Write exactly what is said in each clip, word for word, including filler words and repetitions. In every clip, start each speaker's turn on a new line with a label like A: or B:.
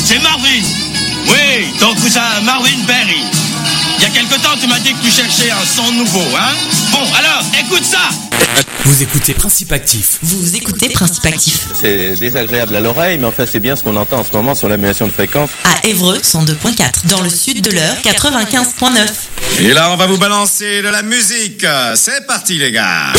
A: c'est Marvin. Oui, ton cousin Marvin Berry. Il y a quelque temps, tu m'as dit que tu cherchais un son nouveau, hein? Bon, alors, écoute ça.
B: Vous écoutez Principe Actif.
C: Vous écoutez Principe Actif.
D: C'est désagréable à l'oreille, mais enfin c'est bien ce qu'on entend en ce moment sur l'annulation de fréquence.
C: À Évreux, cent deux virgule quatre. Dans le sud de l'Eure, quatre-vingt-quinze virgule neuf.
E: Et là, on va vous balancer de la musique. C'est parti, les gars.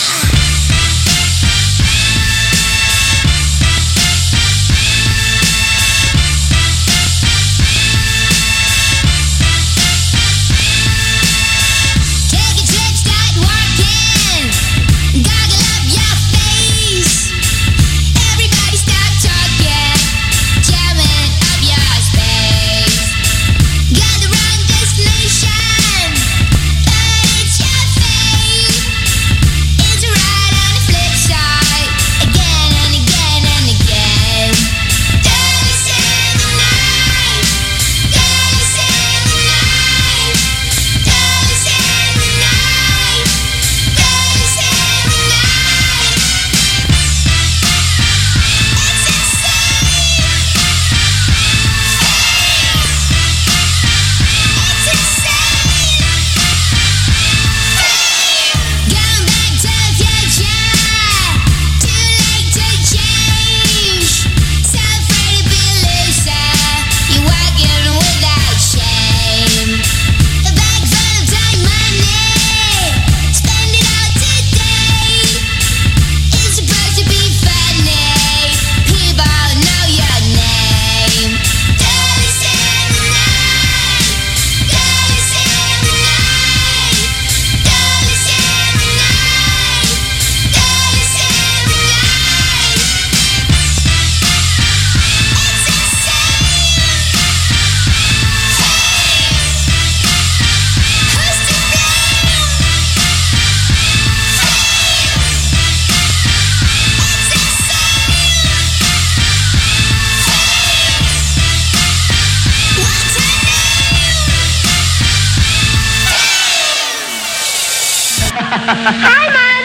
F: Hi, man.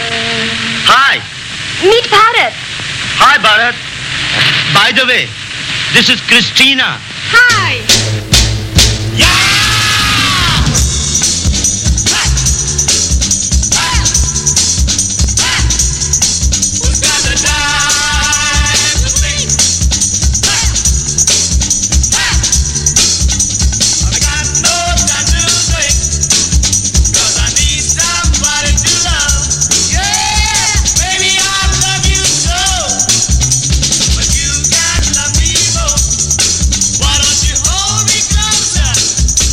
A: Hi.
F: Meet Bharat.
A: Hi, Bharat. By the way, this is Christina.
F: Hi.
G: Why don't you hold me closer?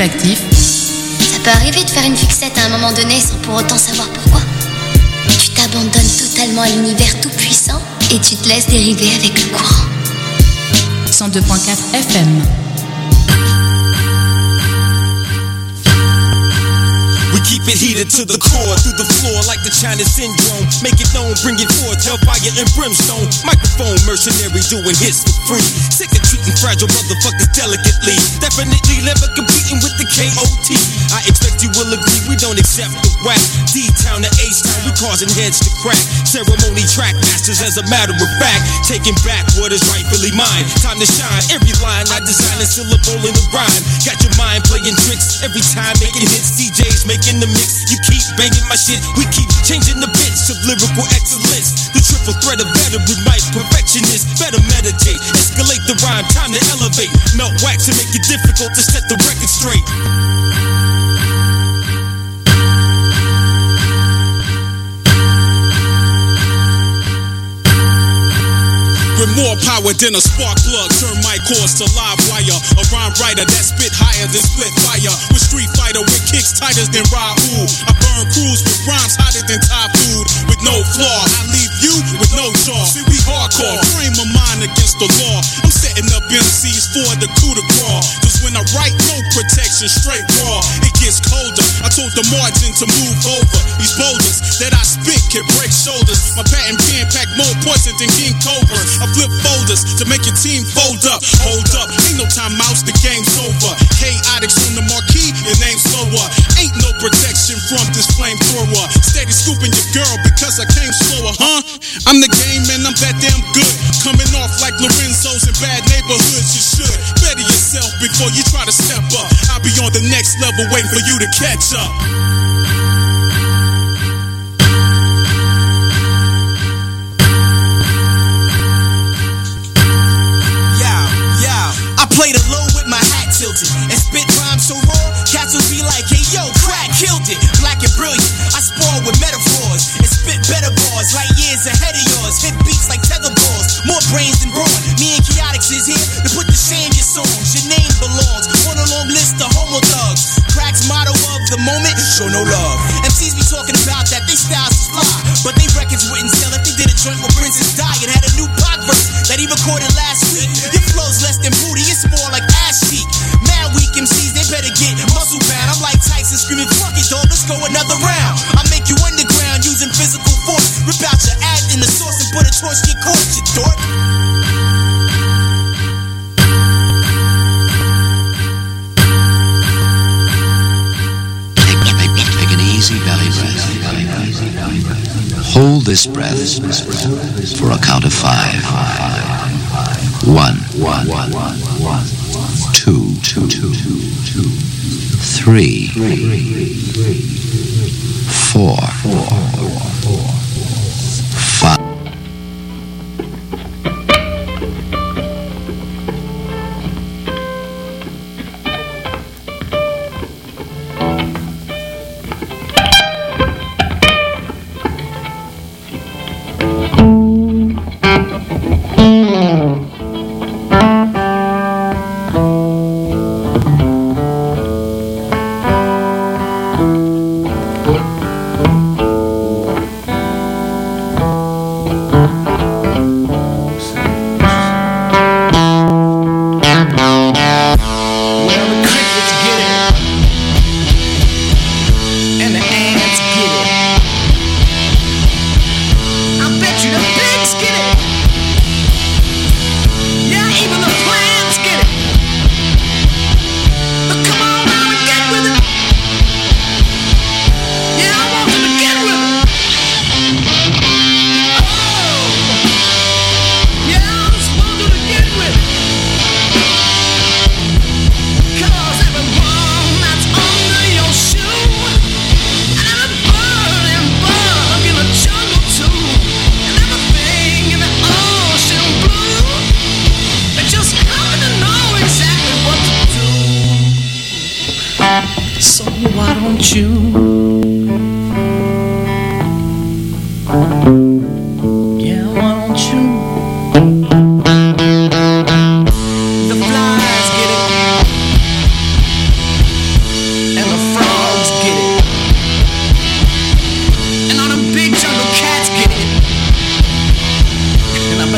C: Principe actif.
G: Ça peut arriver de faire une fixette à un moment donné sans pour autant savoir pourquoi. Tu t'abandonnes totalement à l'univers tout puissant et tu te laisses dériver avec le courant.
C: cent deux point quatre F M.
H: We keep it heated to the core, through the floor like the China syndrome. Make it known, bring it forth, hellfire and brimstone. Microphone mercenary doing hits for free. Sick of treating fragile motherfuckers delicately. Definitely never competing with the K O T. I expect you will agree, we don't accept the whack. D-Town to H-Town, we causing heads to crack. Ceremony track masters as a matter of fact. Taking back what is rightfully mine. Time to shine, every line I design a syllable in the rhyme. Got your mind playing tricks, every time making hits. D Js making the mix, you keep banging my shit. We keep changing the bits of lyrical excellence. The triple threat of veteran mic perfectionist. Better meditate, escalate the rhyme, time to elevate. Melt wax to make it difficult to set the record straight. With more power than a spark plug, turn my course to live wire. A rhyme writer that spit higher than split fire. With Street Fighter with kicks tighter than Raul. I burn crews with rhymes hotter than Thai food. With no flaw, I leave you with no jaw. See, we hardcore, frame of mind against the law. I'm setting up M Cs for the coup de grace. Cause when I write, no protection, straight raw. It gets colder. I told the margin to move over. These boulders that I spit can break shoulders. My patent pen pack more poison than King Cobra. I flip folders to make your team fold up. Hold up, ain't no time mouse, the game's over. Chaotix on the marquee, your name's slower. Ain't no protection from this flamethrower. Steady scooping your girl because I came slower, huh? I'm the game and I'm that damn good. Coming off like Lorenzo's in bad neighborhoods, you should better yourself before you try to step up. I'll be on the next level waiting for you to catch up. Play the low with my hat tilted and spit rhymes so raw, cats will be like, hey yo, crack killed it. Black and brilliant, I spar with metaphors and spit better bars, light years ahead of yours. Hit beats like tether balls, more brains than brawn. Me and Chaotix is here to put the shame in your songs. Your name belongs on a long list of homo thugs. Crack's motto of the moment, show no love. M Cs be talking about that they styles is fly, but they records wouldn't sell if they did a joint with Princess Di and had a new Pac verse that he recorded last week. Your flow's less than booty, it's more like ass cheek. Mad weak M Cs, they better get muscle bound. I'm like Tyson screaming, fuck it dog, let's go another round. I make you underground using physical force. Rip out your ad in the source and put a torch to your corpse, you dork.
I: Take an easy belly breath. Hold this breath for a count of five. One, one, one, one, two, two, two, two, three, four, five.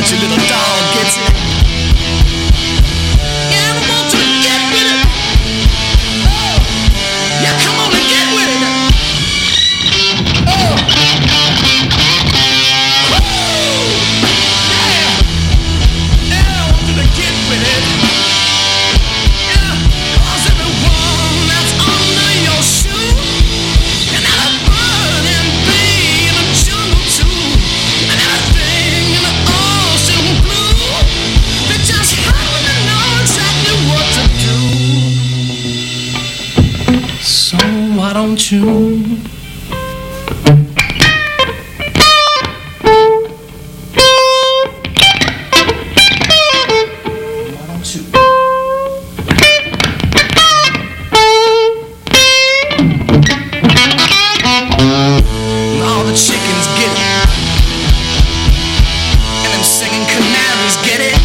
J: once your little dog gets it. Yeah, I want you to get with it. Oh. Yeah, come on and get with it. Oh. Woo. Yeah. Yeah, I want you to get with it. Yeah, 'cause everyone that's under your shoe, and that a burning bee in the jungle too, and everything in the ocean blue, they just happen to know exactly what to do. So why don't you all the chickens get it, and them singing canaries get it.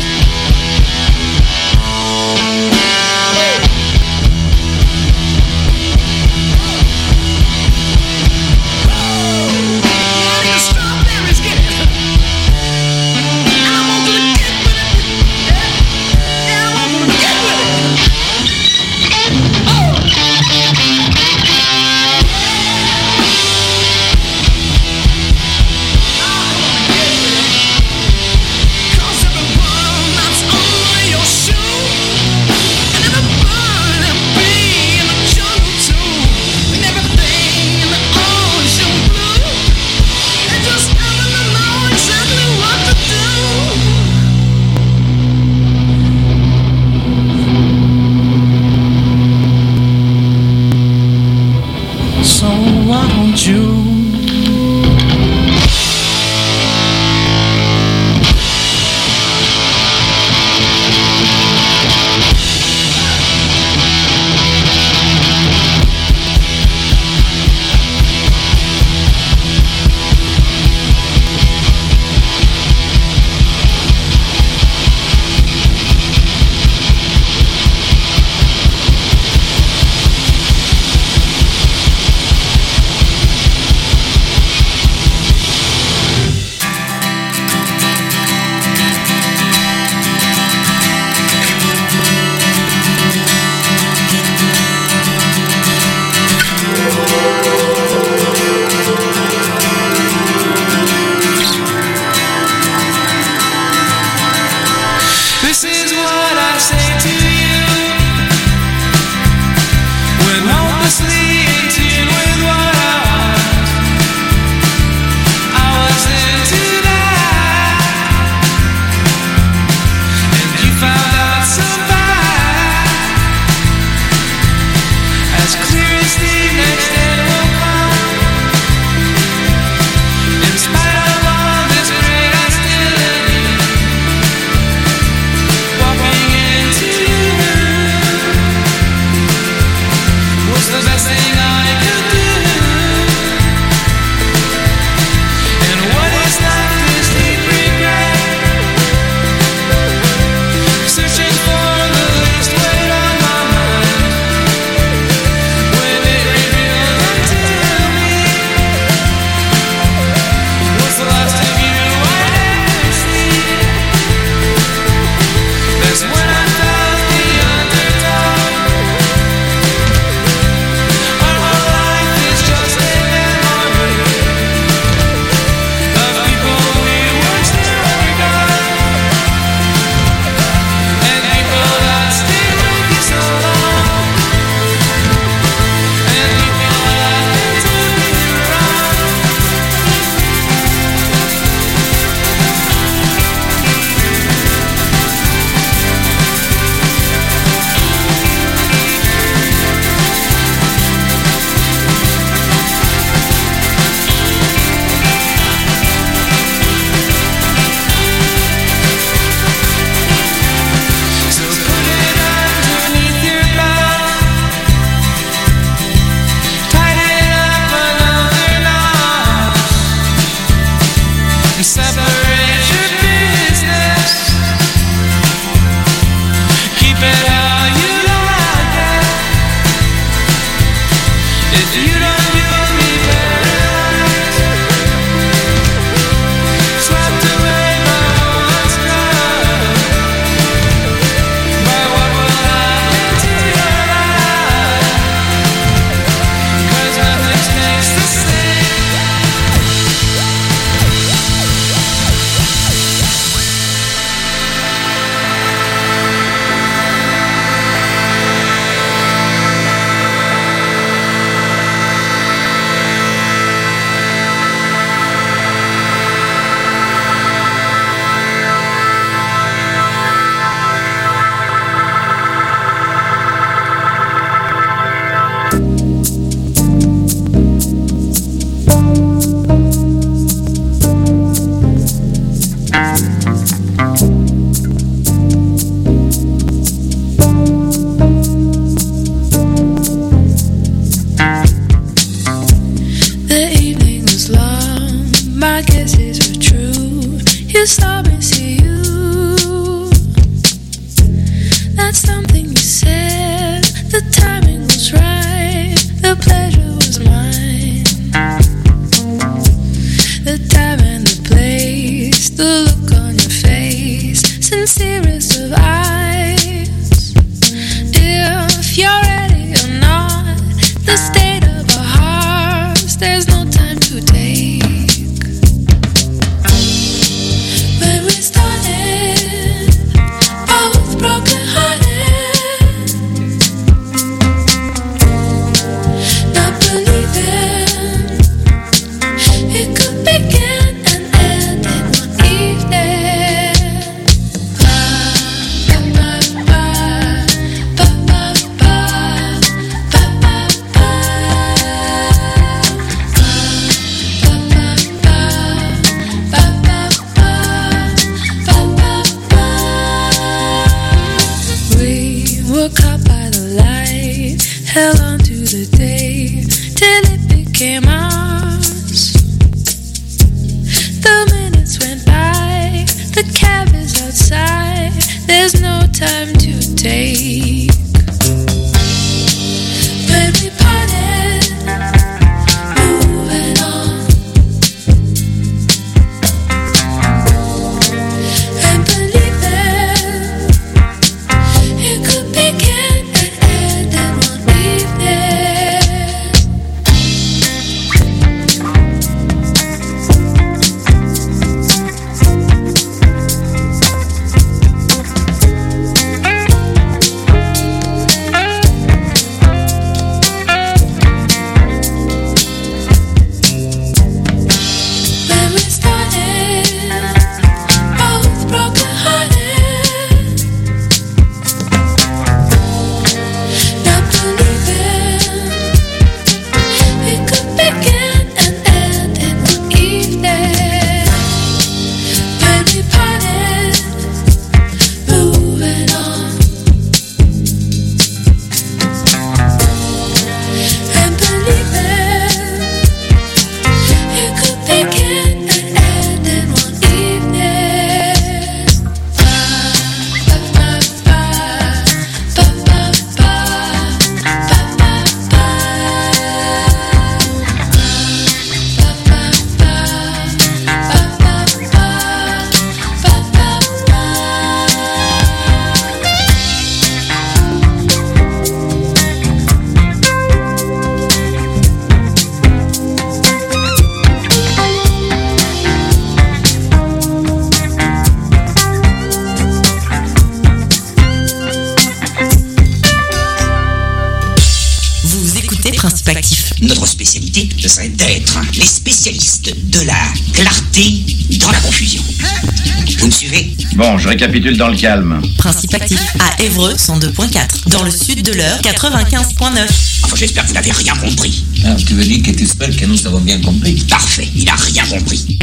K: Notre spécialité, ce serait d'être les spécialistes de la clarté dans la confusion. Vous me suivez?
L: Bon, je récapitule dans le calme.
C: Principe actif à Évreux cent deux point quatre. Dans le sud de l'Eure quatre-vingt-quinze point neuf.
K: Enfin, j'espère que vous n'avez rien compris.
M: Ah, tu veux dire que tu espères que nous avons bien compris?
K: Parfait, il a rien compris.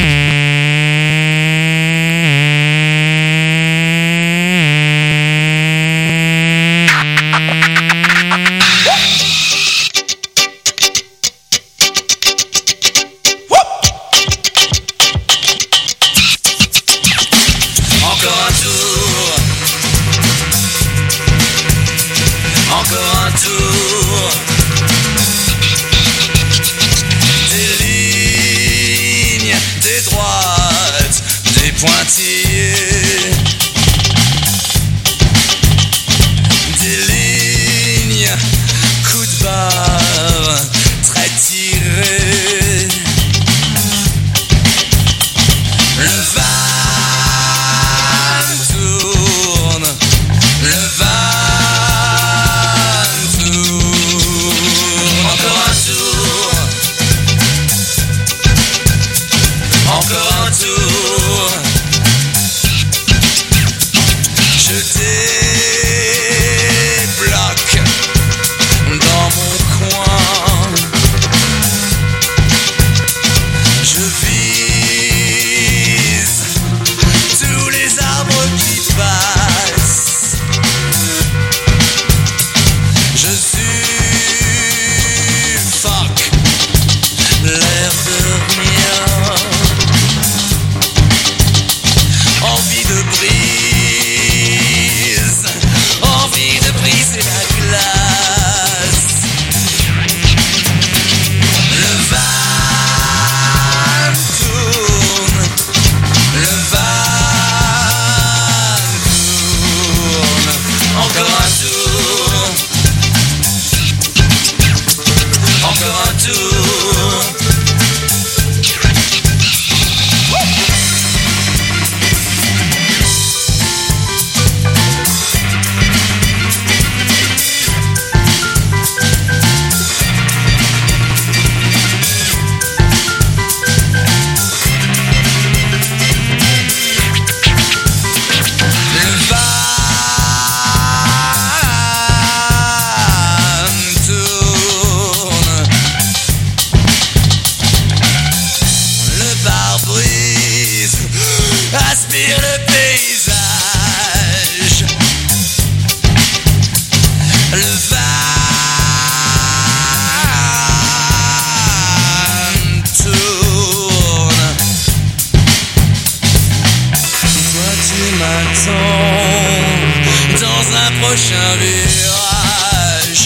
J: tu m'attends dans un prochain virage.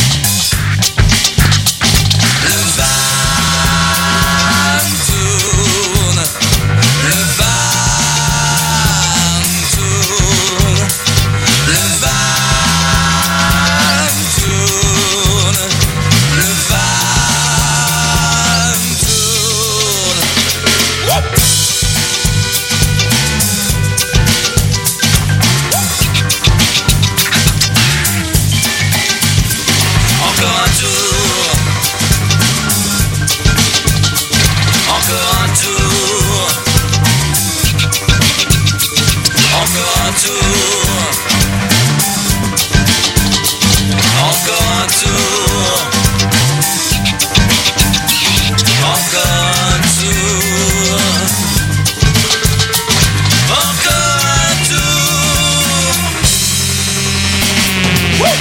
J: Le van tourne, le van tourne, le van tourne, le van tourne. Encore un tour, encore un tour, encore un tour, encore un tour, encore un tour, encore un tour. Woo!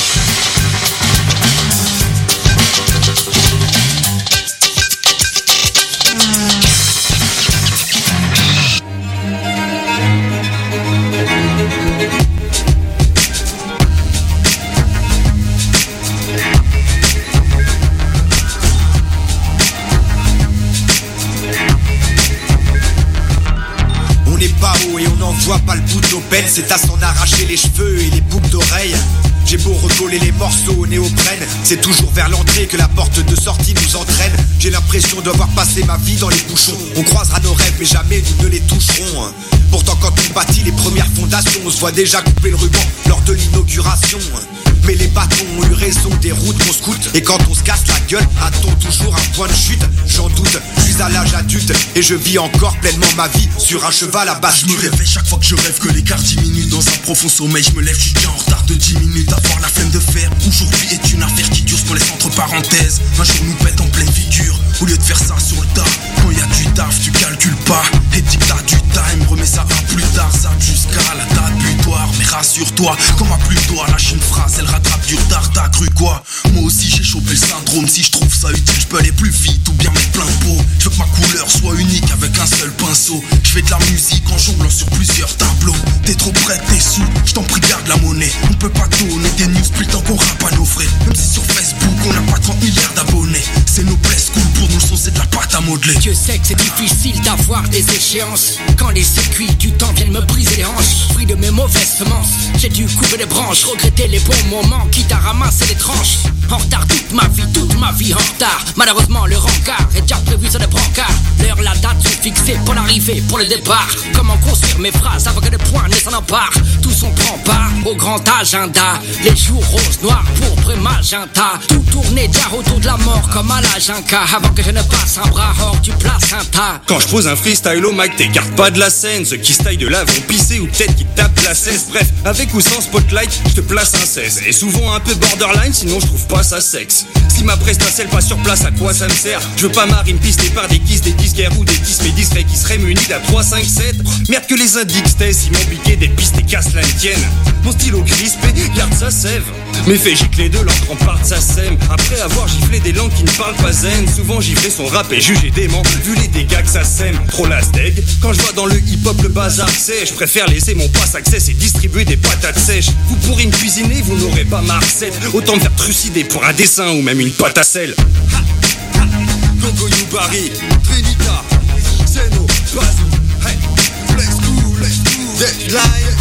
N: On n'est pas haut et on n'en voit pas le bout de nos peines. C'est à s'en arracher les cheveux et les boucles d'oreilles. J'ai beau recoller les morceaux au néoprène, c'est toujours vers l'entrée que la porte de sortie nous entraîne. J'ai l'impression d'avoir passé ma vie dans les bouchons. On croisera nos rêves mais jamais nous ne les toucherons. Pourtant quand on bâtit les premières fondations, on se voit déjà couper le ruban lors de l'inauguration. Mais les bâtons ont eu raison des routes qu'on scoute. Et quand on se casse la gueule, a-t-on toujours un point de chute? J'en doute, je suis à l'âge adulte et je vis encore pleinement ma vie sur un cheval à basse.
O: Je me réveille chaque fois que je rêve que l'écart diminue. Dans un profond sommeil, je me lève, je suis déjà en retard de dix minutes. Avoir la flemme de faire, aujourd'hui est une affaire qui dure, ce qu'on laisse entre parenthèses. Un jour nous pète en pleine figure, au lieu de faire ça sur le tas. Quand y a du taf, tu calcules pas. Et dis que t'as du time, remets ça à plus tard. Ça jusqu'à la date butoir. Mais rassure-toi, quand ma pluie doit lâcher une phrase, elle rattrape du retard, t'as cru quoi? Moi aussi j'ai chopé le syndrome. Si je trouve ça utile, je peux aller plus vite ou bien mettre plein de pot. Je veux que ma couleur soit unique avec un seul pinceau. Je fais de la musique en jonglant sur plusieurs tableaux. T'es trop près, t'es sous, je t'en prie garde la monnaie. On peut pas donner des news plus tant qu'on rappe à nos frais. Même si sur Facebook on n'a pas trente milliards d'abonnés. C'est nos blesses cool, pour nous le son c'est de la pâte à modeler.
P: Dieu sait que c'est difficile d'avoir des échéances. Quand les circuits du temps viennent me briser les hanches. Fruit de mes mauvaises semences, j'ai dû couper les branches. Regretter les bons moments, quitte à ramasser les tranches. En retard toute ma vie, toute ma vie en retard. Malheureusement le rencard est déjà prévu sur les brancards. L'heure, la date sont fixées pour l'arrivée, pour le départ. Comment construire mes phrases avant que le point ne s'en empare. Tous on prend part au grand agenda. Les jours roses, noirs, pourpres et magenta. Tout tournait déjà autour de la mort comme à la Jinka. Avant que je ne passe un bras hors du placenta.
Q: Quand je pose un freestyle au mic, t'écartes pas de la scène. Ceux qui style de là vont pisser ou peut-être qui tapent la cesse. Bref, avec ou sans spotlight, je te place un seize. Et souvent un peu borderline, sinon je trouve pas ça sexe. Si ma prestacelle pas sur place, à quoi ça me sert? Je veux pas marrer me pister par des kisses, des disquaires ou des disques mais discrets qui seraient munis d'un trois cinq sept. Merde que les indices test, ils m'ont piqué des pistes et casse la tienne. Mon stylo crispé, garde sa sève. Mais fait gicler de l'encre en part sa sème. Après avoir giflé des langues qui ne parlent pas zen. Souvent gifler son rap et jugé dément. Vu les dégâts que ça sème, trop la steg. Quand je vois dans le hip-hop le bazar c'est, je préfère laisser mon pass access et distribuer des patates sèches. Vous pourrez me cuisiner, vous n'aurez pas ma recette. Autant me faire trucider pour un dessin ou même une pâte à sel. Gogo Yubari, Trinita, Zeno, Bazou, hey, let's go, let's go, deadline.